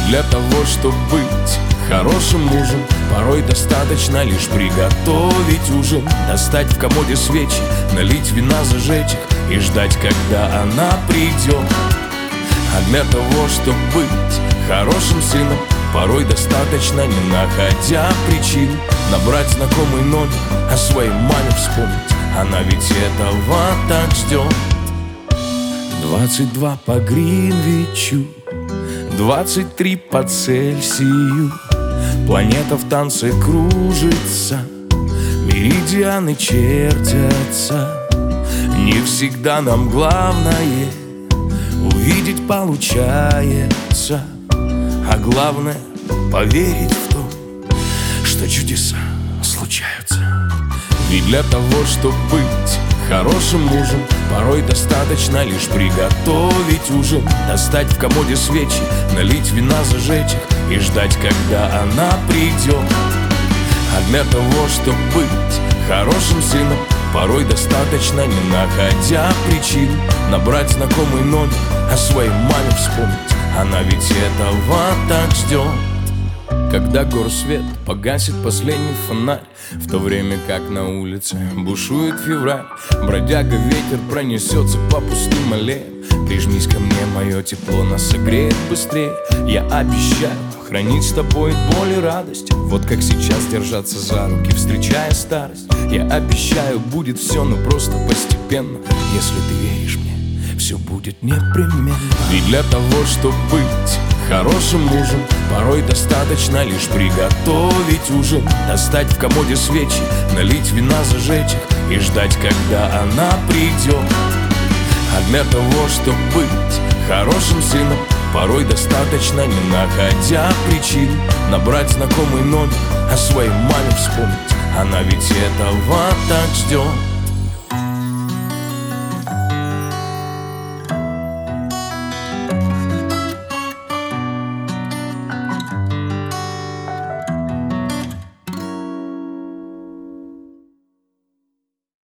для того, чтобы быть хорошим мужем, порой достаточно лишь приготовить ужин, достать в комоде свечи, налить вина, зажечь их и ждать, когда она придет. А для того, чтобы быть хорошим сыном, порой достаточно, не находя причин, набрать знакомый номер, о своей маме вспомнить. Она ведь этого так ждет. 22 по Гринвичу, 23 по Цельсию. Планета в танце кружится, меридианы чертятся. Не всегда нам главное увидеть получается, а главное поверить в то, что чудеса случаются. Ведь для того, чтобы быть хорошим мужем, порой достаточно лишь приготовить ужин, достать в комоде свечи, налить вина, зажечь их и ждать, когда она придет. А для того, чтобы быть хорошим сыном, порой достаточно, не находя причин, набрать знакомый номер, о своей маме вспомнить. Она ведь этого так ждет. Когда горсвет погасит последний фонарь, в то время как на улице бушует февраль, бродяга ветер пронесется по пустым аллеям. Прижмись ко мне, мое тепло нас согреет быстрее. Я обещаю хранить с тобой боль и радость, вот как сейчас держаться за руки, встречая старость. Я обещаю, будет все, но просто постепенно. Если ты веришь мне, все будет непременно. Ведь для того, чтобы быть хорошим мужем, порой достаточно лишь приготовить ужин, достать в комоде свечи, налить вина, зажечь их и ждать, когда она придет. А для того, чтобы быть хорошим сыном, порой достаточно, не находя причин, набрать знакомый номер, о своей маме вспомнить. Она ведь этого так ждет.